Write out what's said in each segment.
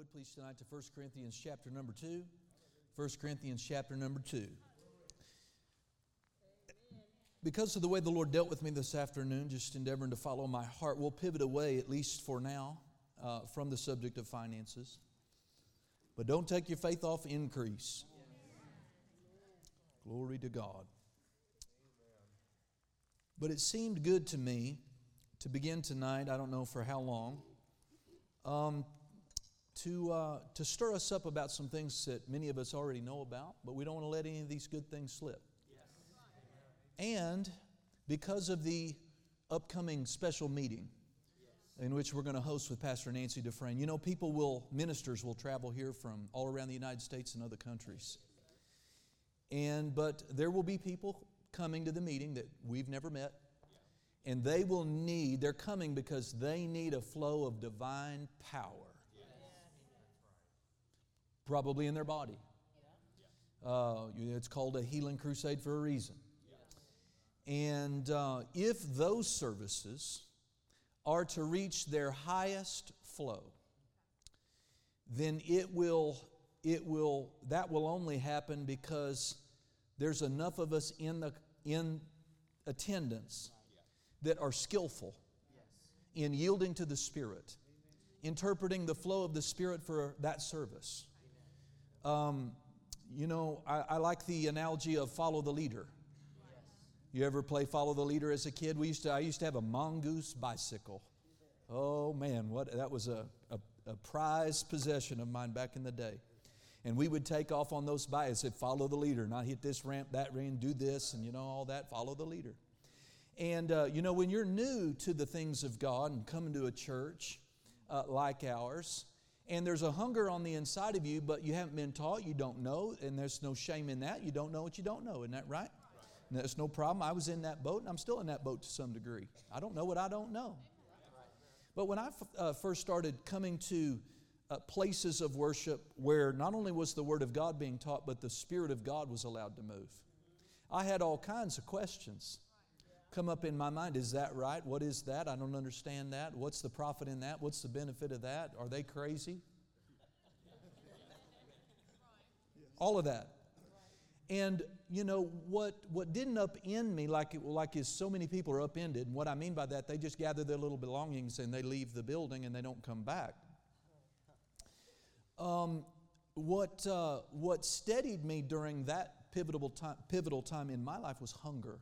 would please tonight to 1 Corinthians chapter number 2. 1 Corinthians chapter number 2. Because of the way the Lord dealt with me this afternoon, just endeavoring to follow my heart, we'll pivot away, at least for now, from the subject of finances. But don't take your faith off, increase. Glory to God. But it seemed good to me to begin tonight, I don't know for how long, to stir us up about some things that many of us already know about, but we don't want to let any of these good things slip. Yes. And because of the upcoming special meeting in which we're going to host with Pastor Nancy Dufresne, you know, ministers will travel here from all around the United States and other countries. But there will be people coming to the meeting that we've never met. And they're coming because they need a flow of divine power. Probably in their body. It's called a healing crusade for a reason. And if those services are to reach their highest flow, then that will only happen because there's enough of us in attendance that are skillful in yielding to the Spirit, interpreting the flow of the Spirit for that service. I like the analogy of follow the leader. You ever play follow the leader as a kid? I used to have a mongoose bicycle. Oh man, that was a prized possession of mine back in the day. And we would take off on those bikes and follow the leader, not hit this ramp, that ramp, do this, and all that, follow the leader. And when you're new to the things of God and coming to a church like ours, and there's a hunger on the inside of you, but you haven't been taught, you don't know, and there's no shame in that. You don't know what you don't know, isn't that right? And that's no problem. I was in that boat, and I'm still in that boat to some degree. I don't know what I don't know. But when I first started coming to places of worship where not only was the Word of God being taught, but the Spirit of God was allowed to move, I had all kinds of questions come up in my mind. Is that right? What is that? I don't understand that. What's the profit in that? What's the benefit of that? Are they crazy? All of that. And what didn't upend me like is so many people are upended. And what I mean by that, they just gather their little belongings and they leave the building and they don't come back. What steadied me during that pivotal time in my life was hunger.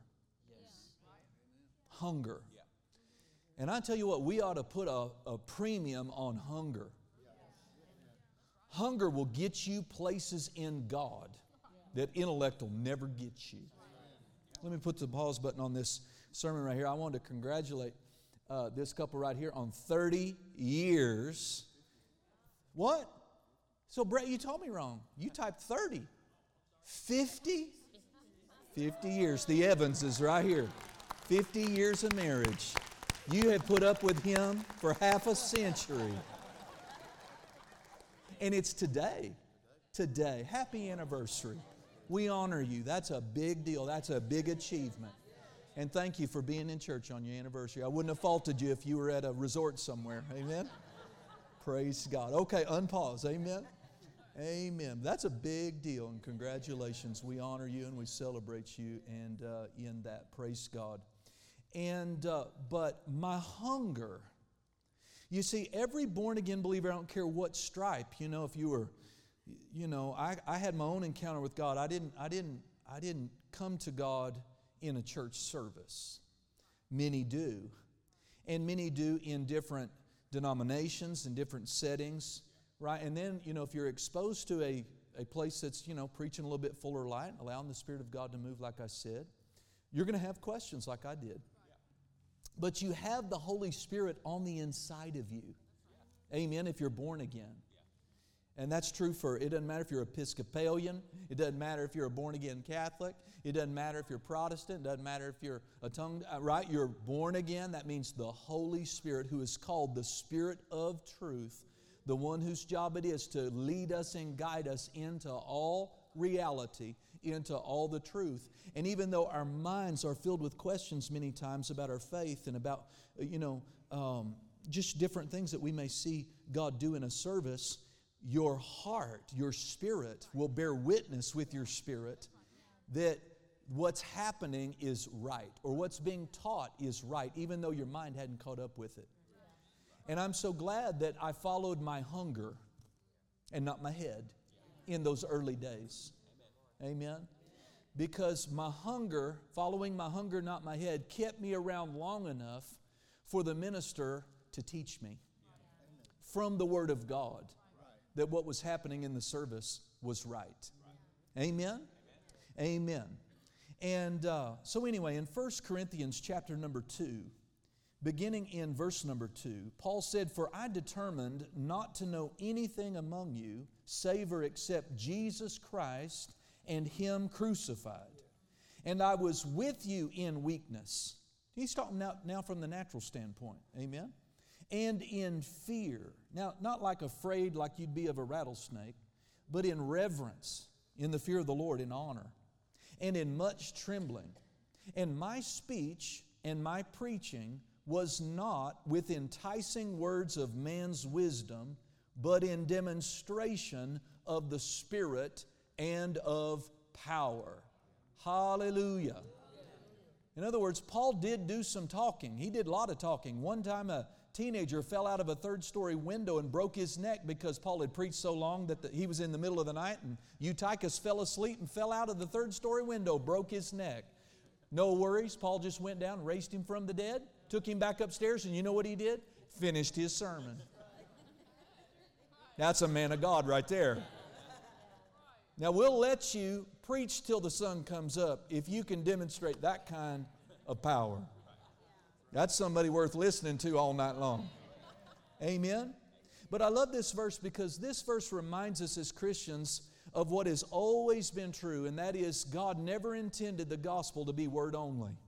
Hunger. And I tell you what, we ought to put a premium on hunger. Hunger will get you places in God that intellect will never get you. Let me put the pause button on this sermon right here. I want to congratulate this couple right here on 30 years. What? So Brett, you told me wrong. You typed 30. 50? 50 years. The Evanses right here. 50 years of marriage. You have put up with him for half a century. And it's today. Today. Happy anniversary. We honor you. That's a big deal. That's a big achievement. And thank you for being in church on your anniversary. I wouldn't have faulted you if you were at a resort somewhere. Amen? Praise God. Okay, unpause. Amen? Amen. That's a big deal, and congratulations. We honor you and we celebrate you and in that. Praise God. But my hunger, you see, every born-again believer, I don't care what stripe, if you were, I had my own encounter with God. I didn't come to God in a church service. Many do. And many do in different denominations and different settings, right? And then, if you're exposed to a place that's, preaching a little bit fuller light, allowing the Spirit of God to move, like I said, you're going to have questions like I did. But you have the Holy Spirit on the inside of you. Amen, if you're born again. And that's true it doesn't matter if you're Episcopalian, it doesn't matter if you're a born-again Catholic, it doesn't matter if you're Protestant, it doesn't matter if you're a tongue, right? You're born again. That means the Holy Spirit, who is called the Spirit of truth, the one whose job it is to lead us and guide us into all reality, into all the truth. And even though our minds are filled with questions many times about our faith and about, just different things that we may see God do in a service, your heart, your spirit will bear witness with your spirit that what's happening is right, or what's being taught is right, even though your mind hadn't caught up with it. And I'm so glad that I followed my hunger and not my head in those early days. Amen. Because my hunger, following my hunger, not my head, kept me around long enough for the minister to teach me from the Word of God that what was happening in the service was right. Amen? Amen. And so anyway, in 1 Corinthians chapter number 2, beginning in verse number 2, Paul said, "For I determined not to know anything among you, save or except Jesus Christ and Him crucified. And I was with you in weakness." He's talking now from the natural standpoint. Amen? "And in fear." Now, not like afraid like you'd be of a rattlesnake, but in reverence, in the fear of the Lord, in honor, and in much trembling. And my speech and my preaching was not with enticing words of man's wisdom, but in demonstration of the Spirit and of power. Hallelujah. In other words, Paul did do some talking. He did a lot of talking. One time a teenager fell out of a third-story window and broke his neck because Paul had preached so long that he was in the middle of the night, and Eutychus fell asleep and fell out of the third-story window, broke his neck. No worries. Paul just went down, raised him from the dead, took him back upstairs, and you know what he did? Finished his sermon. That's a man of God right there. Now, we'll let you preach till the sun comes up if you can demonstrate that kind of power. That's somebody worth listening to all night long. Amen? But I love this verse because this verse reminds us as Christians of what has always been true, and that is God never intended the gospel to be word only.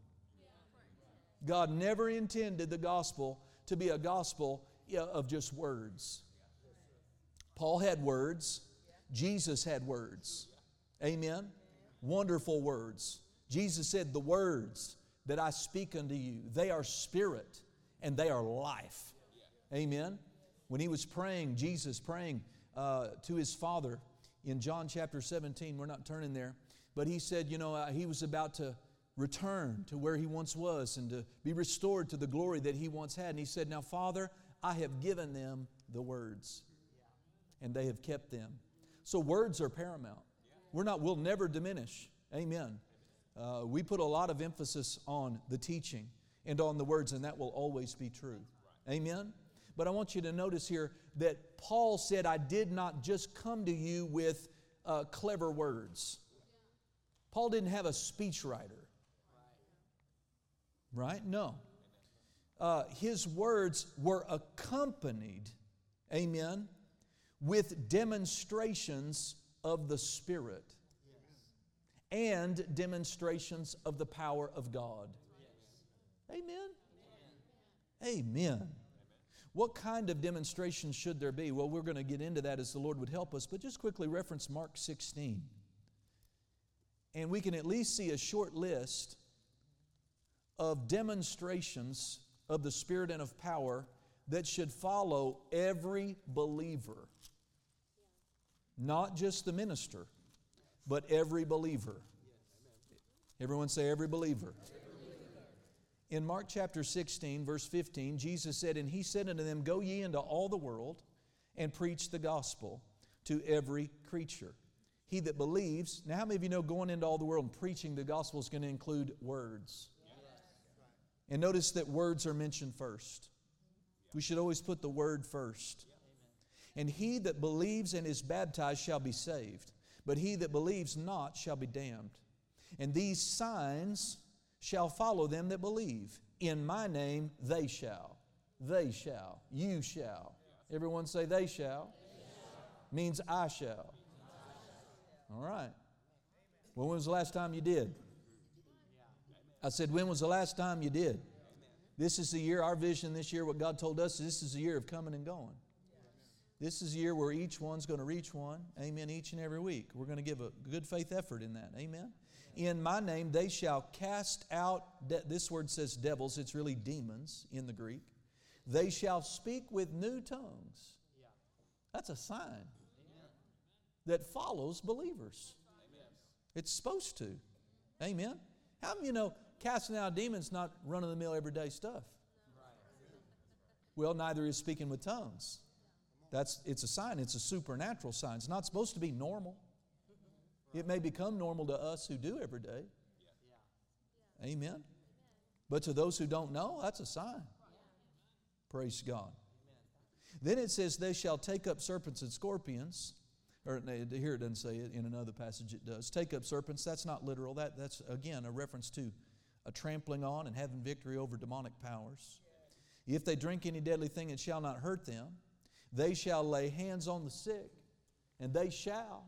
God never intended the gospel to be a gospel of just words. Paul had words. Jesus had words. Amen? Wonderful words. Jesus said, "The words that I speak unto you, they are spirit and they are life." Amen? When He was praying, Jesus praying to His Father in John chapter 17, we're not turning there, but He said, He was about to return to where He once was and to be restored to the glory that He once had. And He said, "Now, Father, I have given them the words, and they have kept them." So words are paramount. We'll never diminish. Amen. We put a lot of emphasis on the teaching and on the words, and that will always be true. Amen. But I want you to notice here that Paul said, "I did not just come to you with clever words." Paul didn't have a speechwriter. Right? No. His words were accompanied, amen, with demonstrations of the Spirit and demonstrations of the power of God. Amen? Amen. What kind of demonstrations should there be? Well, we're going to get into that as the Lord would help us, but just quickly reference Mark 16. And we can at least see a short list of demonstrations of the Spirit and of power that should follow every believer. Not just the minister, but every believer. Everyone say every believer. In Mark chapter 16, verse 15, Jesus said, "And He said unto them, Go ye into all the world, and preach the gospel to every creature. He that believes," now how many of you know going into all the world and preaching the gospel is going to include words? And notice that words are mentioned first. We should always put the word first. "And he that believes and is baptized shall be saved, but he that believes not shall be damned. And these signs shall follow them that believe. In my name they shall." You shall. Everyone say they shall. Means I shall. All right. Well, when was the last time you did? I said, when was the last time you did? This is the year, our vision this year, what God told us, this is the year of coming and going. This is a year where each one's going to reach one. Amen. Each and every week. We're going to give a good faith effort in that. Amen. "In my name they shall cast out," this word says devils, it's really demons in the Greek. "They shall speak with new tongues." That's a sign. that follows believers. It's supposed to. Amen? How many of you know casting out demons not run-of-the-mill everyday stuff? Well, neither is speaking with tongues. It's a sign. It's a supernatural sign. It's not supposed to be normal. It may become normal to us who do every day. Amen? But to those who don't know, that's a sign. Praise God. Then it says, they shall take up serpents and scorpions. Or here it doesn't say it. In another passage it does. Take up serpents, that's not literal. That's, again, a reference to a trampling on and having victory over demonic powers. If they drink any deadly thing, it shall not hurt them. They shall lay hands on the sick, and they shall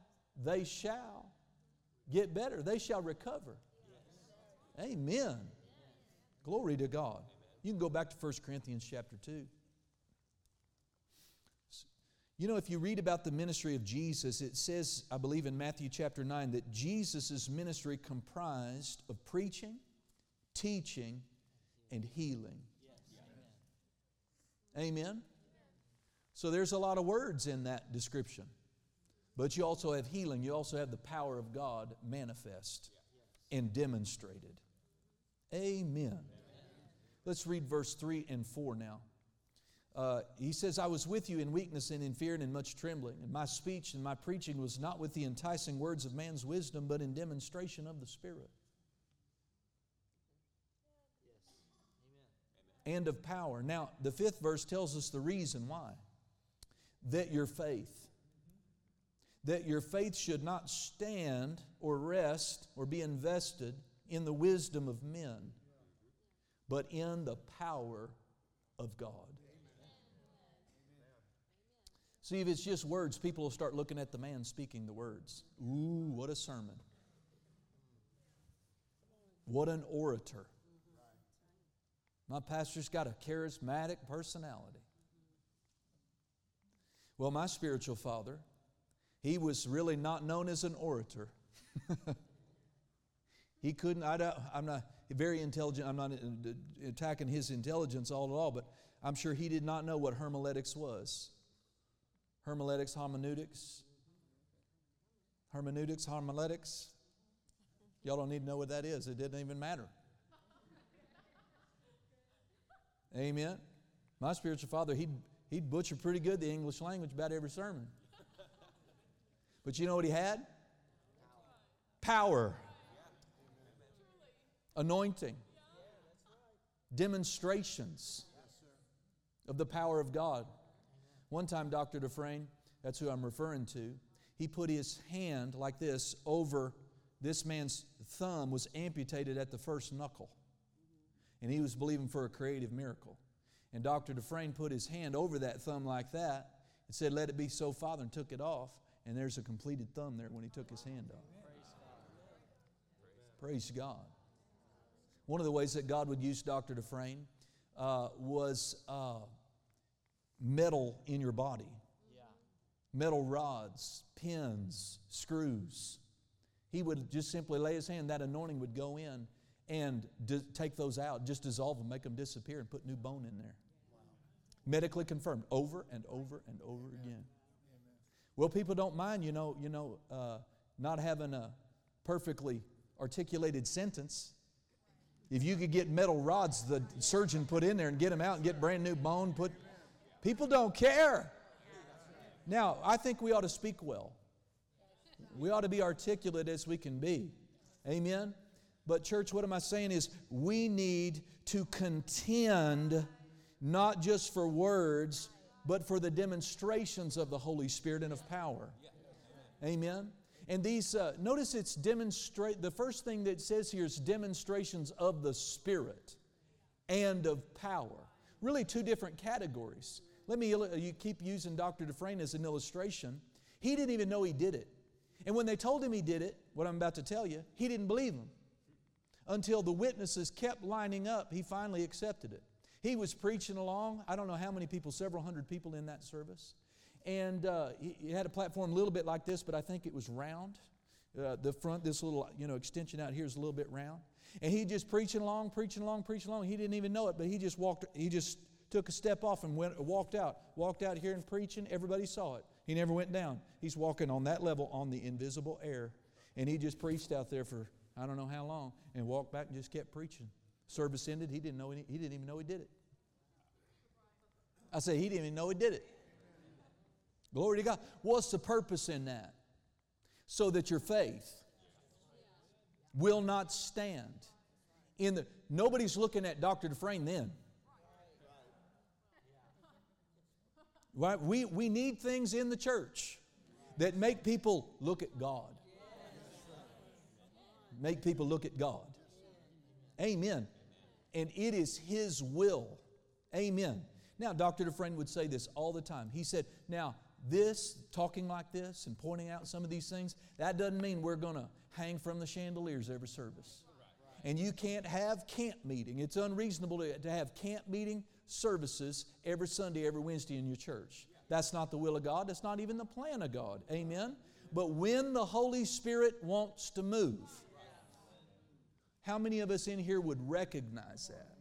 get better. They shall recover. Amen. Glory to God. You can go back to 1 Corinthians chapter 2. You know, if you read about the ministry of Jesus, it says, I believe in Matthew chapter 9, that Jesus' ministry comprised of preaching, teaching, and healing. Amen? So there's a lot of words in that description. But you also have healing. You also have the power of God manifest and demonstrated. Amen. Let's read verse 3 and 4 now. He says, I was with you in weakness and in fear and in much trembling. And my speech and my preaching was not with the enticing words of man's wisdom, but in demonstration of the Spirit. And of power. Now, the 5th verse tells us the reason why. That your faith should not stand or rest or be invested in the wisdom of men, but in the power of God. See, if it's just words, people will start looking at the man speaking the words. Ooh, what a sermon. What an orator. My pastor's got a charismatic personality. Well, my spiritual father, he was really not known as an orator. He couldn't, I'm not very intelligent, I'm not attacking his intelligence all at all, but I'm sure he did not know what hermeneutics was. Hermeneutics, homiletics. Y'all don't need to know what that is. It didn't even matter. Amen. My spiritual father, he'd butcher pretty good the English language about every sermon. But you know what he had? Power. Anointing. Demonstrations of the power of God. One time, Dr. Dufresne, that's who I'm referring to, he put his hand like this over this man's thumb, was amputated at the first knuckle. And he was believing for a creative miracle. And Dr. Dufresne put his hand over that thumb like that and said, let it be so, Father, and took it off. And there's a completed thumb there when he took his hand off. Praise God. One of the ways that God would use Dr. Dufresne was metal in your body. Metal rods, pins, screws. He would just simply lay his hand, that anointing would go in and take those out, just dissolve them, make them disappear, and put new bone in there. Medically confirmed, over and over and over again. Well, people don't mind, not having a perfectly articulated sentence. If you could get metal rods the surgeon put in there and get them out and get brand new bone, people don't care. Now, I think we ought to speak well. We ought to be articulate as we can be. Amen? But church, what am I saying is we need to contend not just for words, but for the demonstrations of the Holy Spirit and of power. Amen? And these, notice it's the first thing that it says here is demonstrations of the Spirit and of power. Really two different categories. You keep using Dr. Dufresne as an illustration. He didn't even know he did it. And when they told him he did it, what I'm about to tell you, he didn't believe them. Until the witnesses kept lining up, he finally accepted it. He was preaching along. I don't know how many people, several hundred people in that service. And he had a platform a little bit like this, but I think it was round. The front, this little extension out here is a little bit round. And he just preaching along. He didn't even know it, but he just took a step off and walked out here and preaching. Everybody saw it. He never went down. He's walking on that level on the invisible air. And he just preached out there for I don't know how long and walked back and just kept preaching. Service ended. He didn't even know he did it. I say he didn't even know he did it. Glory to God. What's the purpose in that? So that your faith will not stand. Nobody's looking at Dr. Dufresne then. Right? We need things in the church that make people look at God. Make people look at God. Amen. And it is His will. Amen. Now, Dr. Dufresne would say this all the time. He said, now, this, talking like this and pointing out some of these things, that doesn't mean we're going to hang from the chandeliers every service. And you can't have camp meeting. It's unreasonable to have camp meeting services every Sunday, every Wednesday in your church. That's not the will of God. That's not even the plan of God. Amen? But when the Holy Spirit wants to move, how many of us in here would recognize that?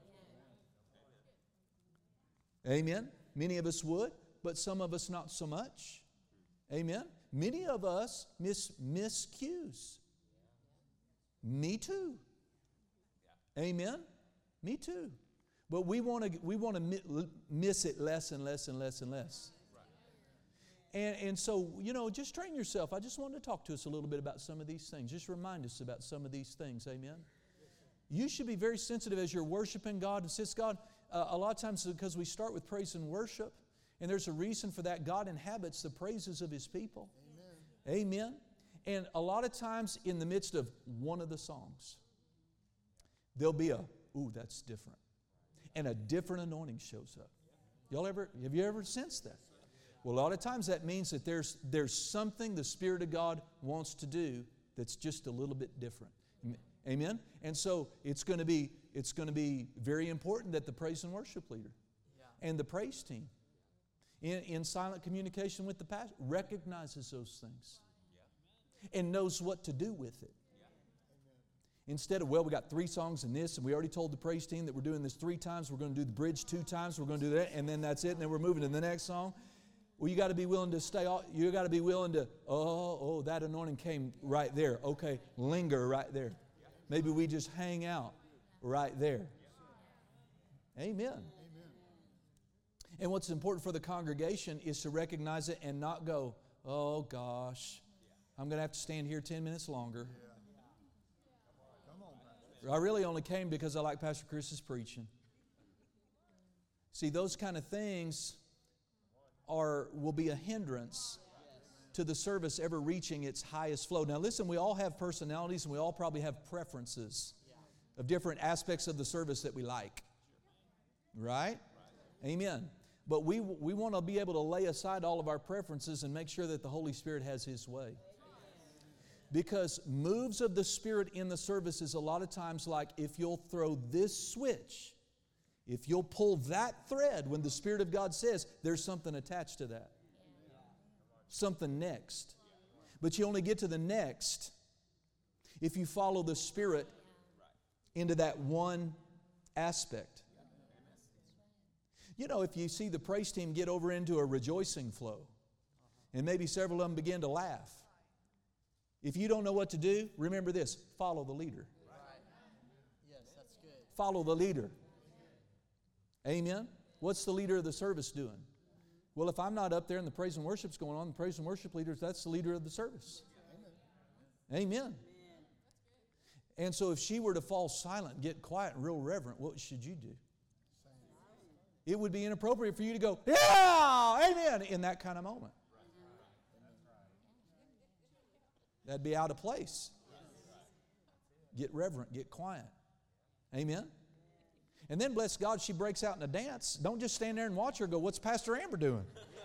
Amen? Many of us would, but some of us not so much. Amen? Many of us miss cues. Me too. Amen? Me too. But we want to miss it less and less and less and less. And so, just train yourself. I just wanted to talk to us a little bit about some of these things. Just remind us about some of these things. Amen? You should be very sensitive as you're worshiping God. And since God, a lot of times because we start with praise and worship, and there's a reason for that. God inhabits the praises of His people. Amen. Amen. And a lot of times in the midst of one of the songs, there'll be ooh, that's different. And a different anointing shows up. Have you ever sensed that? Well, a lot of times that means that there's something the Spirit of God wants to do that's just a little bit different. Amen? And so it's going to be very important that the praise and worship leader and the praise team in silent communication with the pastor recognizes those things and knows what to do with it. Instead of, we got 3 songs in this, and we already told the praise team that we're doing this 3 times, we're going to do the bridge 2 times, we're going to do that, and then that's it, and then we're moving to the next song. Well, you got to be willing to stay, you got to be willing to, that anointing came right there. Okay, linger right there. Maybe we just hang out right there. Amen. And what's important for the congregation is to recognize it and not go, oh gosh, I'm going to have to stand here 10 minutes longer. I really only came because I like Pastor Chris's preaching. See, those kind of things will be a hindrance to the service ever reaching its highest flow. Now listen, we all have personalities and we all probably have preferences of different aspects of the service that we like. Right? Amen. But we want to be able to lay aside all of our preferences and make sure that the Holy Spirit has His way. Because moves of the Spirit in the service is a lot of times like if you'll throw this switch, if you'll pull that thread when the Spirit of God says there's something attached to that. Something next. But you only get to the next if you follow the Spirit into that one aspect. If you see the praise team get over into a rejoicing flow, and maybe several of them begin to laugh, if you don't know what to do, remember this, follow the leader. Yes, that's good. Follow the leader. Amen? What's the leader of the service doing? Well, if I'm not up there and the praise and worship's going on, the praise and worship leaders, that's the leader of the service. Amen. And so if she were to fall silent, get quiet and real reverent, what should you do? It would be inappropriate for you to go, yeah, amen, in that kind of moment. That'd be out of place. Get reverent, get quiet. Amen? And then, bless God, she breaks out in a dance. Don't just stand there and watch her go, what's Pastor Amber doing?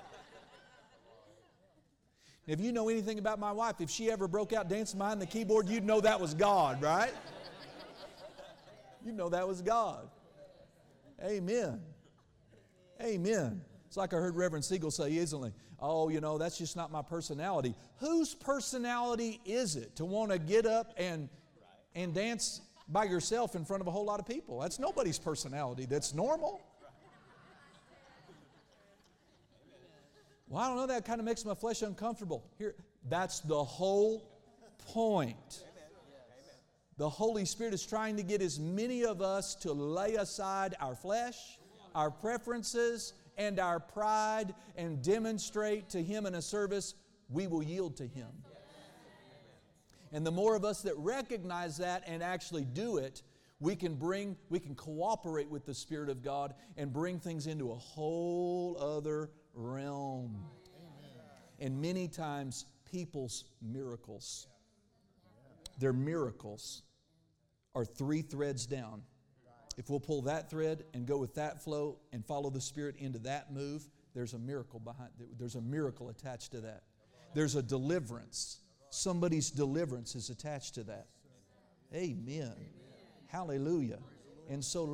If you know anything about my wife, if she ever broke out dancing behind the keyboard, you'd know that was God, right? You'd know that was God. Amen. Amen. It's like I heard Reverend Siegel say recently, that's just not my personality. Whose personality is it to want to get up and dance by yourself in front of a whole lot of people? That's nobody's personality. That's normal. Well, I don't know, that kind of makes my flesh uncomfortable. Here, that's the whole point. The Holy Spirit is trying to get as many of us to lay aside our flesh, our preferences, and our pride and demonstrate to Him in a service we will yield to Him. And the more of us that recognize that and actually do it, we can cooperate with the Spirit of God and bring things into a whole other realm. And many times people's miracles, their miracles are 3 threads down. If we'll pull that thread and go with that flow and follow the Spirit into that move, there's a miracle there's a miracle attached to that. There's a deliverance. Somebody's deliverance is attached to that. Amen. Hallelujah. And so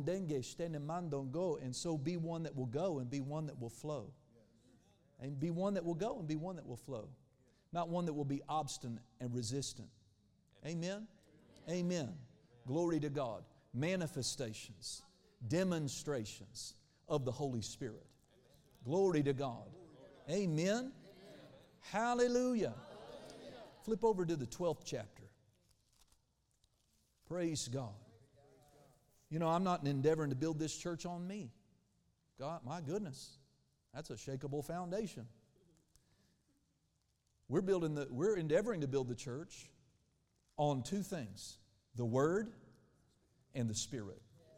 and so be one that will go and be one that will flow. And be one that will go and be one that will flow. Not one that will be obstinate and resistant. Amen. Amen. Glory to God. Manifestations, demonstrations of the Holy Spirit. Glory to God. Amen. Hallelujah. Flip over to the 12th chapter. Praise God. You know, I'm not endeavoring to build this church on me. God, my goodness, that's a shakable foundation. We're endeavoring to build the church on 2 things: the Word and the Spirit.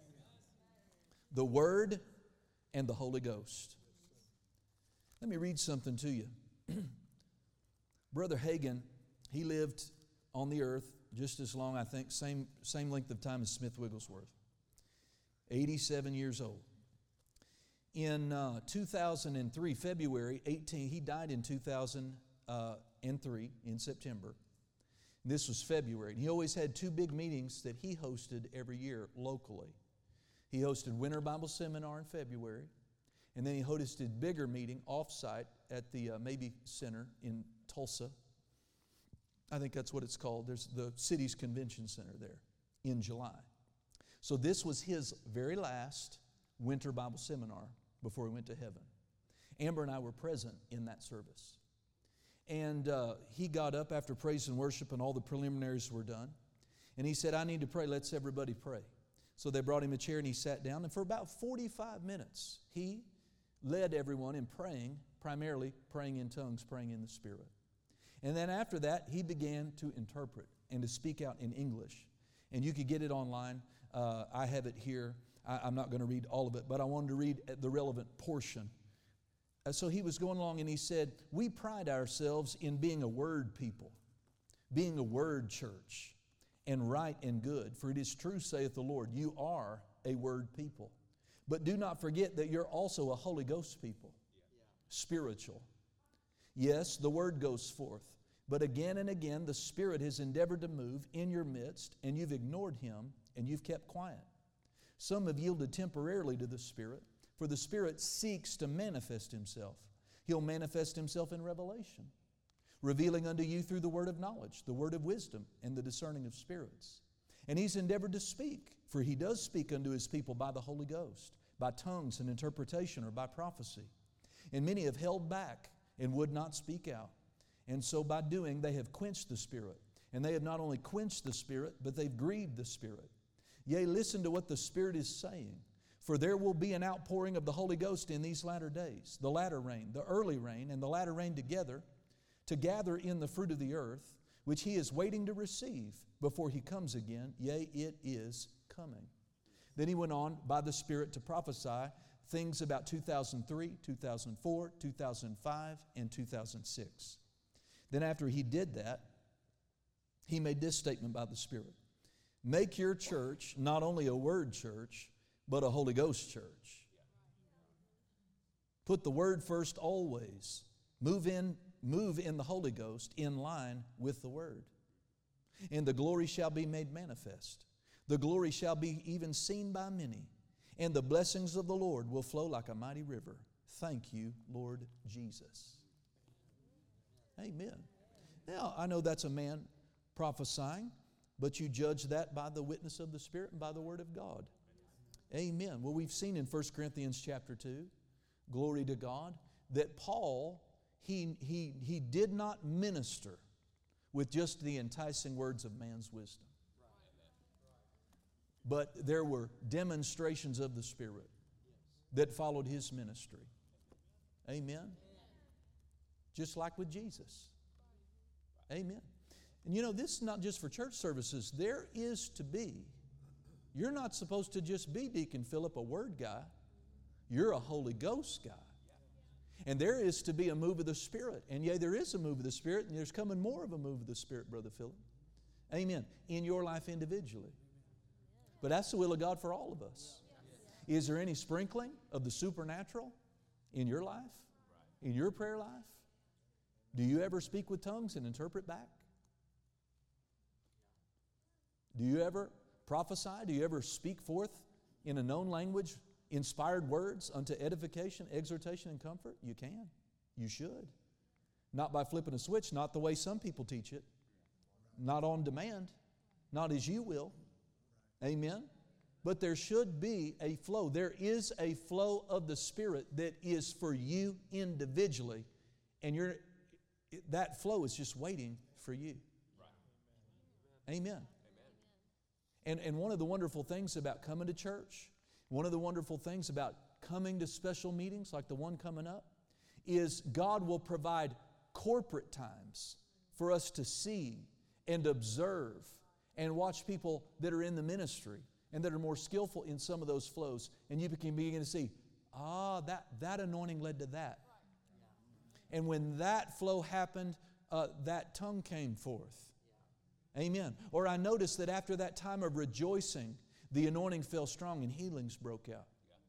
The Word and the Holy Ghost. Let me read something to you. Brother Hagin, he lived on the earth just as long, I think, same length of time as Smith Wigglesworth. 87 years old. In 2003, February 18, he died in 2003 in September. This was February. And he always had 2 big meetings that he hosted every year locally. He hosted Winter Bible Seminar in February, and then he hosted a bigger meeting off-site at the Mabee Center in Tulsa. I think that's what it's called. There's the city's convention center there in July. So this was his very last Winter Bible Seminar before he went to heaven. Amber and I were present in that service. And he got up after praise and worship and all the preliminaries were done. And he said, I need to pray. Let's everybody pray. So they brought him a chair and he sat down. And for about 45 minutes, he led everyone in praying, primarily praying in tongues, praying in the Spirit. And then after that, he began to interpret and to speak out in English. And you could get it online. I have it here. I'm not going to read all of it, but I wanted to read the relevant portion. So he was going along and he said, we pride ourselves in being a word people, being a word church, and right and good. For it is true, saith the Lord, you are a word people. But do not forget that you're also a Holy Ghost people, spiritual. Yes, the word goes forth, but again and again the Spirit has endeavored to move in your midst, and you've ignored Him, and you've kept quiet. Some have yielded temporarily to the Spirit, for the Spirit seeks to manifest Himself. He'll manifest Himself in revelation, revealing unto you through the word of knowledge, the word of wisdom, and the discerning of spirits. And He's endeavored to speak, for He does speak unto His people by the Holy Ghost, by tongues and interpretation or by prophecy. And many have held back and would not speak out. And so by doing, they have quenched the Spirit. And they have not only quenched the Spirit, but they've grieved the Spirit. Yea, listen to what the Spirit is saying. For there will be an outpouring of the Holy Ghost in these latter days, the latter rain, the early rain, and the latter rain together, to gather in the fruit of the earth, which He is waiting to receive before He comes again. Yea, it is coming. Then He went on by the Spirit to prophesy things about 2003, 2004, 2005, and 2006. Then after He did that, He made this statement by the Spirit. Make your church not only a word church, but a Holy Ghost church. Put the Word first always. Move in the Holy Ghost in line with the Word. And the glory shall be made manifest. The glory shall be even seen by many. And the blessings of the Lord will flow like a mighty river. Thank you, Lord Jesus. Amen. Now, I know that's a man prophesying, but you judge that by the witness of the Spirit and by the Word of God. Amen. Well, we've seen in 1 Corinthians chapter 2, glory to God, that Paul, he did not minister with just the enticing words of man's wisdom. But there were demonstrations of the Spirit that followed his ministry. Amen? Just like with Jesus. Amen. And you know, this is not just for church services. There is to be. You're not supposed to just be Deacon Philip, a word guy. You're a Holy Ghost guy. And there is to be a move of the Spirit. And yea, there is a move of the Spirit, and there's coming more of a move of the Spirit, Brother Philip. Amen. In your life individually. But that's the will of God for all of us. Is there any sprinkling of the supernatural in your life? In your prayer life? Do you ever speak with tongues and interpret back? Do you ever prophesy? Do you ever speak forth in a known language, inspired words unto edification, exhortation, and comfort? You can. You should. Not by flipping a switch, not the way some people teach it. Not on demand. Not as you will. Amen? But there should be a flow. There is a flow of the Spirit that is for you individually. And that flow is just waiting for you. Amen. And one of the wonderful things about coming to church, one of the wonderful things about coming to special meetings like the one coming up, is God will provide corporate times for us to see and observe and watch people that are in the ministry and that are more skillful in some of those flows. And you can begin to see, that anointing led to that. And when that flow happened, that tongue came forth. Amen. Or I noticed that after that time of rejoicing, the anointing fell strong and healings broke out.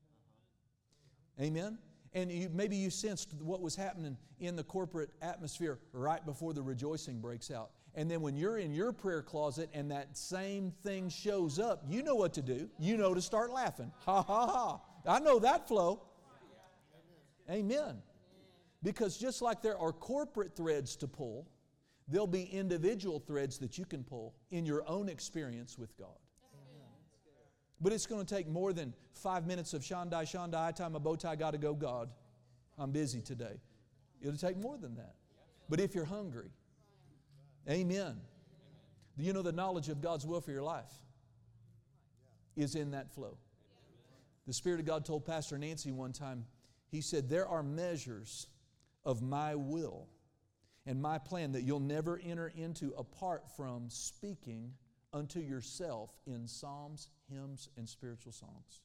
Amen. And maybe you sensed what was happening in the corporate atmosphere right before the rejoicing breaks out. And then when you're in your prayer closet and that same thing shows up, you know what to do. You know to start laughing. Ha, ha, ha. I know that flow. Amen. Because just like there are corporate threads to pull, there'll be individual threads that you can pull in your own experience with God. But it's going to take more than 5 minutes of Shandai, Shandai, I tie my bow tie, gotta go, God. I'm busy today. It'll take more than that. But if you're hungry, amen. You know the knowledge of God's will for your life is in that flow. The Spirit of God told Pastor Nancy one time, he said, there are measures of my will and my plan that you'll never enter into apart from speaking unto yourself in psalms, hymns, and spiritual songs.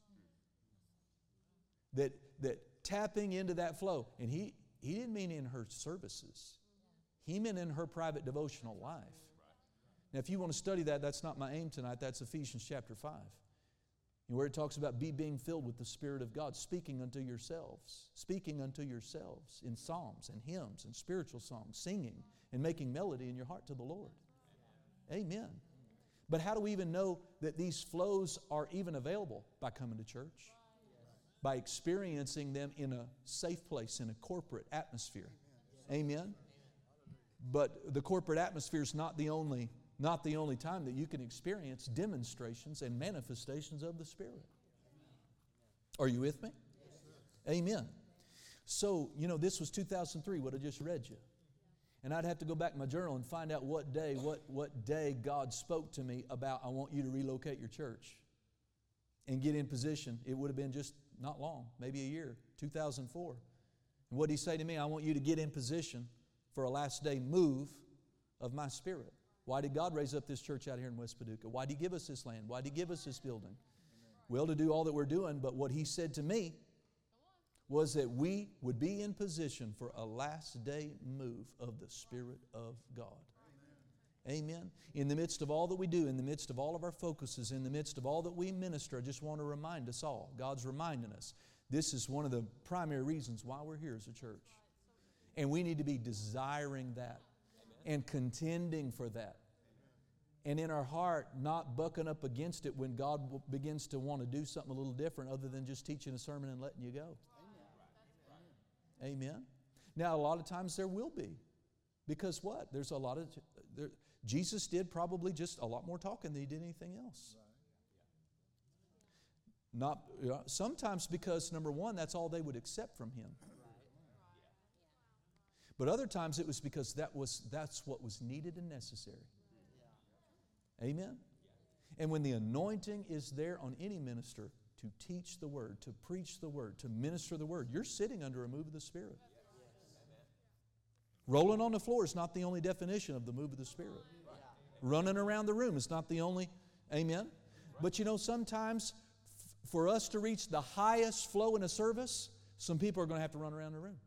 That tapping into that flow, and he didn't mean in her services. He meant in her private devotional life. Now, if you want to study that, that's not my aim tonight. That's Ephesians chapter 5. Where it talks about being filled with the Spirit of God, speaking unto yourselves in psalms and hymns and spiritual songs, singing and making melody in your heart to the Lord. Amen. But how do we even know that these flows are even available? By coming to church. By experiencing them in a safe place, in a corporate atmosphere. Amen. But the corporate atmosphere is not the only time that you can experience demonstrations and manifestations of the Spirit. Are you with me? Amen. So, this was 2003, what I just read you. And I'd have to go back in my journal and find out what day God spoke to me about, I want you to relocate your church and get in position. It would have been just not long, maybe a year, 2004. And what did He say to me? I want you to get in position for a last day move of my Spirit. Why did God raise up this church out here in West Paducah? Why did He give us this land? Why did He give us this building? Well, to do all that we're doing, but what He said to me was that we would be in position for a last day move of the Spirit of God. Amen. In the midst of all that we do, in the midst of all of our focuses, in the midst of all that we minister, I just want to remind us all, God's reminding us, this is one of the primary reasons why we're here as a church. And we need to be desiring that and contending for that. And in our heart, not bucking up against it when God begins to want to do something a little different other than just teaching a sermon and letting you go. Amen. Now, a lot of times there will be. Because what? There's a lot of... Jesus did probably just a lot more talking than He did anything else. Not sometimes because, number one, that's all they would accept from Him. But other times it was because that's what was needed and necessary. Amen? And when the anointing is there on any minister to teach the Word, to preach the Word, to minister the Word, you're sitting under a move of the Spirit. Rolling on the floor is not the only definition of the move of the Spirit. Running around the room is not the only, amen? But you know, sometimes for us to reach the highest flow in a service, some people are going to have to run around the room.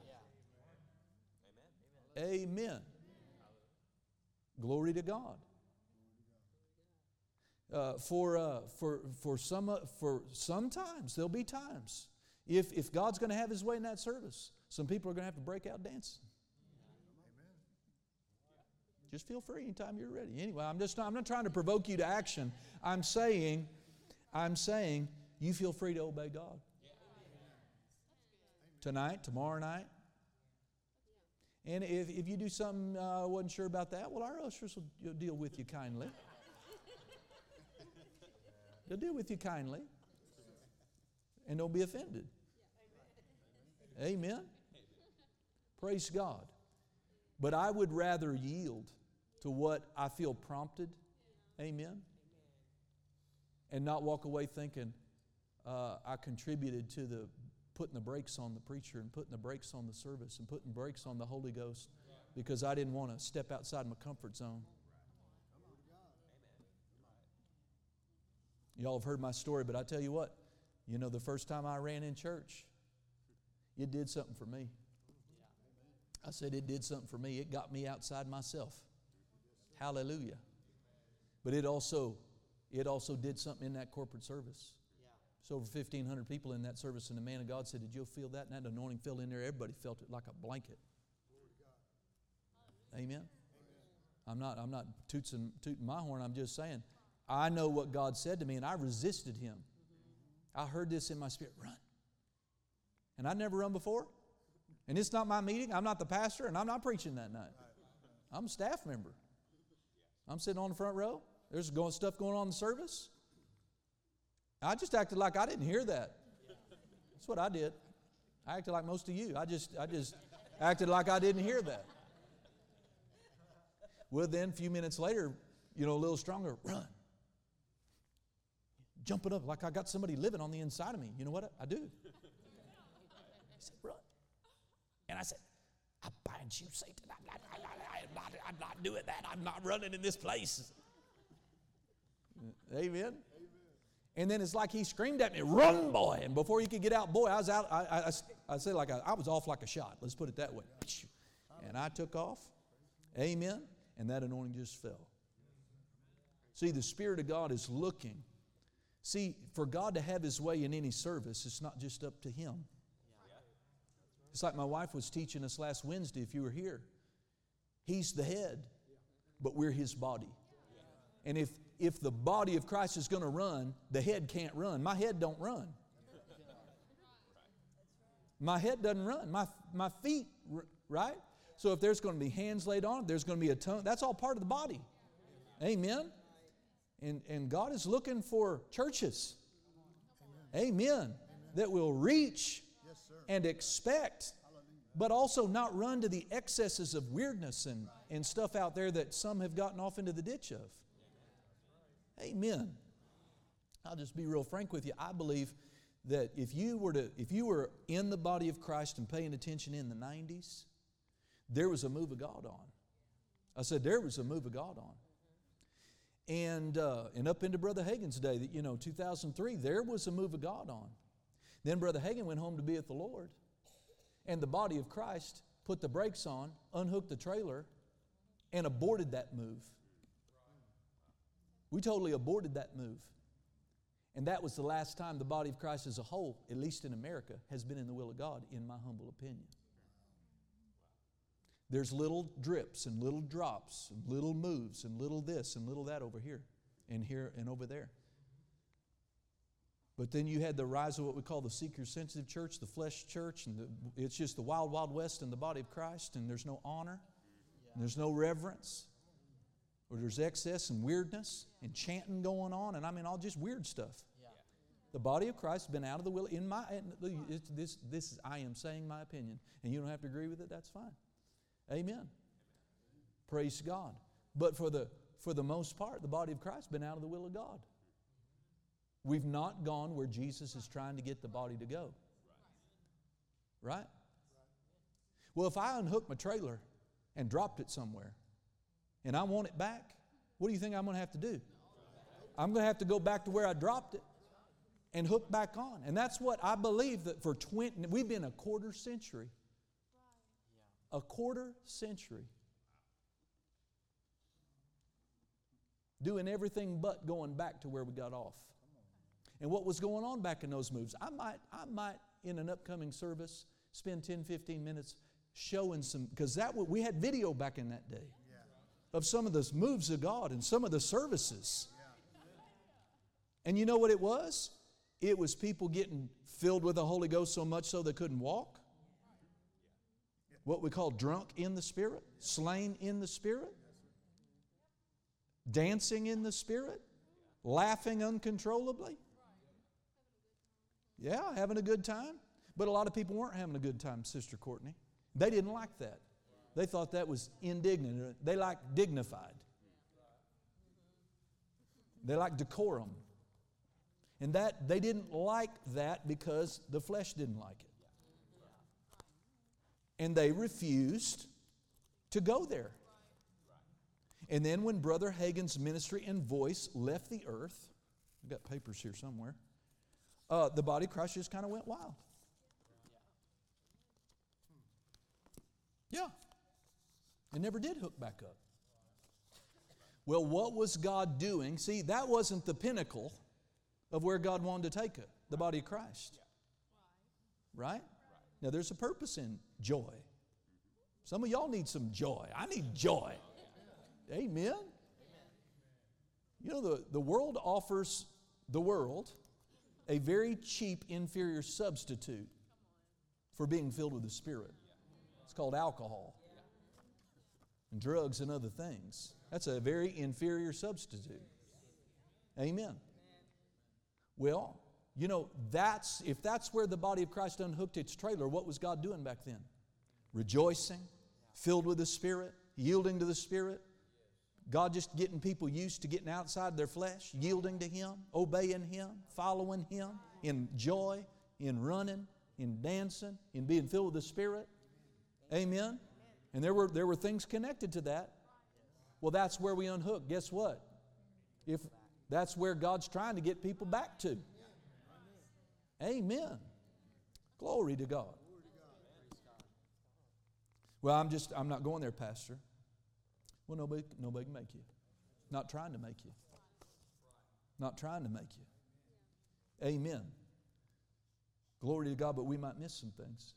Amen. Glory to God. Sometimes there'll be times if God's going to have His way in that service, some people are going to have to break out dancing. Just feel free anytime you're ready. Anyway, I'm not trying to provoke you to action. I'm saying you feel free to obey God. Tonight, tomorrow night. And if you do something I wasn't sure about that, well, our ushers will deal with you kindly. They'll deal with you kindly. And don't be offended. Amen. Praise God. But I would rather yield to what I feel prompted. Amen. And not walk away thinking I contributed to the putting the brakes on the preacher and putting the brakes on the service and putting brakes on the Holy Ghost because I didn't want to step outside my comfort zone. Y'all have heard my story, but I tell you what, you know, the first time I ran in church, it did something for me. I said it did something for me. It got me outside myself. Hallelujah. But it also did something in that corporate service. It's over 1,500 people in that service, and the man of God said, "Did you feel that?" And that anointing fell in there. Everybody felt it like a blanket. Amen. I'm not tooting my horn. I'm just saying, I know what God said to me, and I resisted Him. I heard this in my spirit: run. And I'd never run before. And it's not my meeting. I'm not the pastor, and I'm not preaching that night. I'm a staff member. I'm sitting on the front row. There's stuff going on in the service. I just acted like I didn't hear that. That's what I did. I acted like most of you. I just acted like I didn't hear that. Well, then a few minutes later, you know, a little stronger, run. Jumping up like I got somebody living on the inside of me. You know what I do? He said, run. And I said, I bind you, Satan. I'm not doing that. I'm not running in this place. Amen. And then it's like he screamed at me, "Run, boy!" And before he could get out, boy, I was out. I said like I was off like a shot. Let's put it that way. And I took off. Amen. And that anointing just fell. See, the Spirit of God is looking. See, for God to have His way in any service, it's not just up to Him. It's like my wife was teaching us last Wednesday, if you were here. He's the head, but we're His body. And if the body of Christ is going to run, the head can't run. My head don't run. My head doesn't run. My feet, right? So if there's going to be hands laid on, there's going to be a tongue. That's all part of the body. Amen. And God is looking for churches. Amen. That will reach and expect, but also not run to the excesses of weirdness and stuff out there that some have gotten off into the ditch of. Amen. I'll just be real frank with you. I believe that if you were in the body of Christ and paying attention in the 90s, there was a move of God on. I said there was a move of God on. And up into Brother Hagin's day, 2003, there was a move of God on. Then Brother Hagin went home to be with the Lord. And the body of Christ put the brakes on, unhooked the trailer, and aborted that move. We totally aborted that move. And that was the last time the body of Christ as a whole, at least in America, has been in the will of God, in my humble opinion. There's little drips and little drops and little moves and little this and little that over here and over there. But then you had the rise of what we call the seeker-sensitive church, the flesh church, and it's just the wild, wild west in the body of Christ, and there's no honor, and there's no reverence, or there's excess and weirdness and chanting going on, and all just weird stuff. Yeah. The body of Christ has been out of the will. I am saying my opinion, and you don't have to agree with it, that's fine. Amen. Praise God. But for the most part, the body of Christ has been out of the will of God. We've not gone where Jesus is trying to get the body to go. Right? Well, if I unhook my trailer and dropped it somewhere and I want it back, what do you think I'm going to have to do? I'm going to have to go back to where I dropped it and hook back on. And that's what I believe that for we've been a quarter century. A quarter century. Doing everything but going back to where we got off. And what was going on back in those moves? I might in an upcoming service spend 10, 15 minutes showing some, because we had video back in that day of some of those moves of God and some of the services. And you know what it was? It was people getting filled with the Holy Ghost so much so they couldn't walk. What we call drunk in the Spirit, slain in the Spirit, dancing in the Spirit, laughing uncontrollably. Yeah, having a good time. But a lot of people weren't having a good time, Sister Courtney. They didn't like that. They thought that was indignant. They liked dignified. They liked decorum. And that they didn't like that because the flesh didn't like it. And they refused to go there. And then when Brother Hagin's ministry and voice left the earth, I've got papers here somewhere, the body of Christ just kind of went wild. Yeah. It never did hook back up. Well, what was God doing? See, that wasn't the pinnacle of where God wanted to take it, the body of Christ. Right? Now, there's a purpose in joy. Some of y'all need some joy. I need joy. Amen? You know, the world offers the world a very cheap, inferior substitute for being filled with the Spirit. It's called alcohol and drugs and other things. That's a very inferior substitute. Amen. Well, you know, if that's where the body of Christ unhooked its trailer, what was God doing back then? Rejoicing, filled with the Spirit, yielding to the Spirit. God just getting people used to getting outside their flesh, yielding to Him, obeying Him, following Him, in joy, in running, in dancing, in being filled with the Spirit. Amen? And there were things connected to that. Well, that's where we unhook. Guess what? If that's where God's trying to get people back to. Amen. Glory to God. Well, I'm not going there, Pastor. Well, nobody can make you. Not trying to make you. Not trying to make you. Amen. Glory to God, but we might miss some things.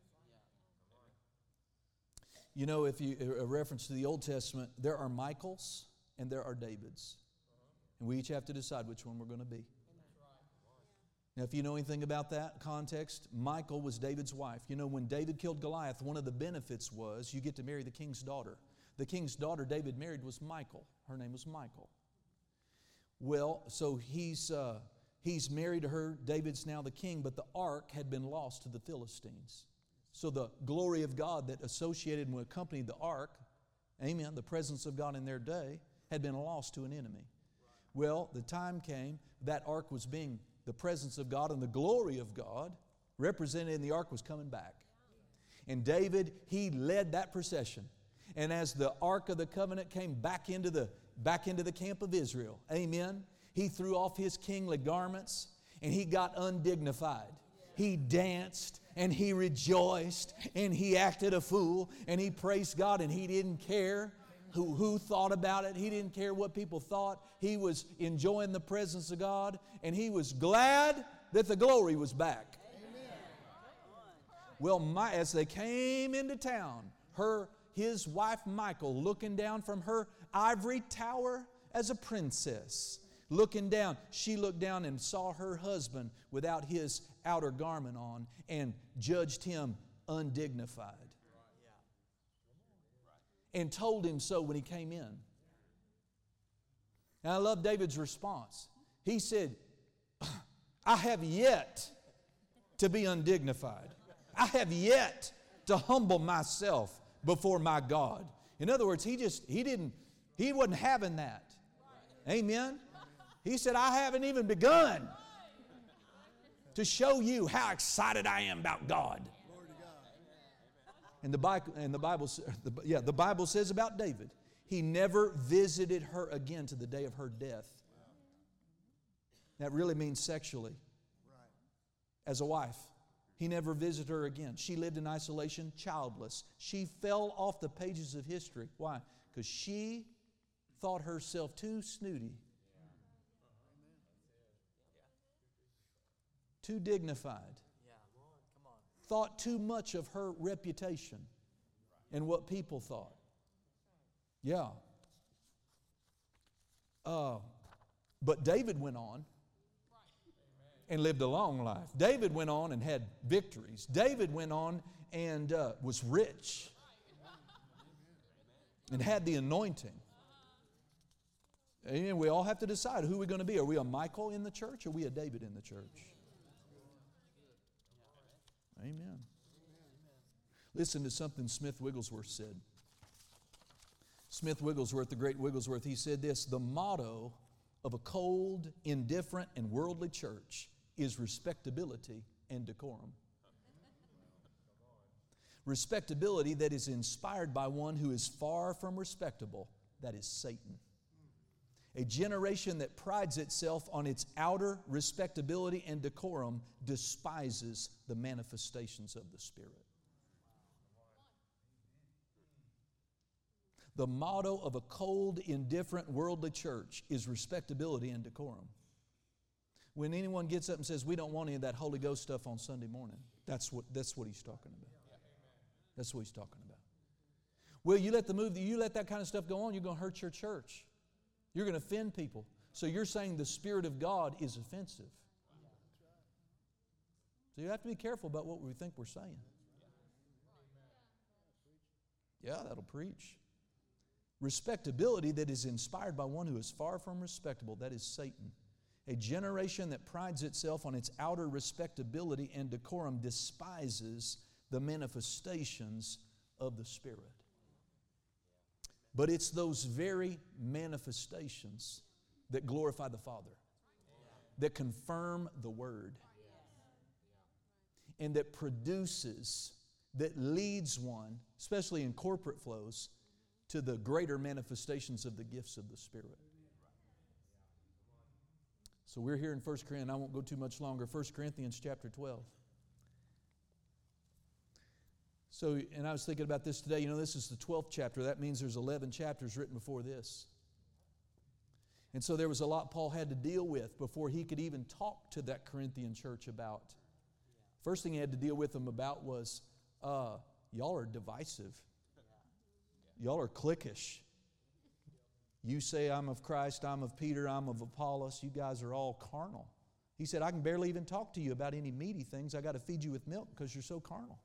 You know, if you a reference to the Old Testament, there are Michaels and there are Davids. And we each have to decide which one we're going to be. Now, if you know anything about that context, Michal was David's wife. You know, when David killed Goliath, one of the benefits was you get to marry the king's daughter. The king's daughter David married was Michal. Her name was Michal. Well, so he's married to her. David's now the king, but the ark had been lost to the Philistines. So the glory of God that associated and accompanied the ark, amen, the presence of God in their day, had been lost to an enemy. Well, the time came, that ark was being the presence of God and the glory of God represented in the ark was coming back. And David, he led that procession. And as the Ark of the Covenant came back into the camp of Israel, amen, he threw off his kingly garments and he got undignified. He danced and he rejoiced and he acted a fool and he praised God and he didn't care who thought about it. He didn't care what people thought. He was enjoying the presence of God and he was glad that the glory was back. Well, as they came into town, his wife Michal, looking down from her ivory tower as a princess, looking down, she looked down and saw her husband without his outer garment on and judged him undignified. And told him so when he came in. And I love David's response. He said, I have yet to be undignified. I have yet to humble myself before my God. In other words, he wasn't having that. Amen? He said, I haven't even begun to show you how excited I am about God. And the Bible says about David, he never visited her again to the day of her death. That really means sexually. As a wife, he never visited her again. She lived in isolation, childless. She fell off the pages of history. Why? Because she thought herself too snooty, too dignified, thought too much of her reputation and what people thought. Yeah. But David went on and lived a long life. David went on and had victories. David went on and was rich and had the anointing. And we all have to decide who we're going to be. Are we a Michael in the church or are we a David in the church? Amen. Listen to something Smith Wigglesworth said. Smith Wigglesworth, the great Wigglesworth, he said this: the motto of a cold, indifferent, and worldly church is respectability and decorum. Respectability that is inspired by one who is far from respectable, that is Satan. A generation that prides itself on its outer respectability and decorum despises the manifestations of the Spirit. The motto of a cold, indifferent, worldly church is respectability and decorum. When anyone gets up and says, we don't want any of that Holy Ghost stuff on Sunday morning, that's what he's talking about. That's what he's talking about. Well, you let that kind of stuff go on, you're going to hurt your church. You're going to offend people. So you're saying the Spirit of God is offensive. So you have to be careful about what we think we're saying. Yeah, that'll preach. Respectability that is inspired by one who is far from respectable, that is Satan. A generation that prides itself on its outer respectability and decorum despises the manifestations of the Spirit. But it's those very manifestations that glorify the Father, that confirm the Word, and that produces, that leads one, especially in corporate flows, to the greater manifestations of the gifts of the Spirit. So we're here in 1 Corinthians. I won't go too much longer. 1 Corinthians chapter 12. So, and I was thinking about this today. You know, this is the 12th chapter. That means there's 11 chapters written before this. And so there was a lot Paul had to deal with before he could even talk to that Corinthian church about. First thing he had to deal with them about was, y'all are divisive. Y'all are cliquish. You say, I'm of Christ, I'm of Peter, I'm of Apollos. You guys are all carnal. He said, I can barely even talk to you about any meaty things. I got to feed you with milk because you're so carnal.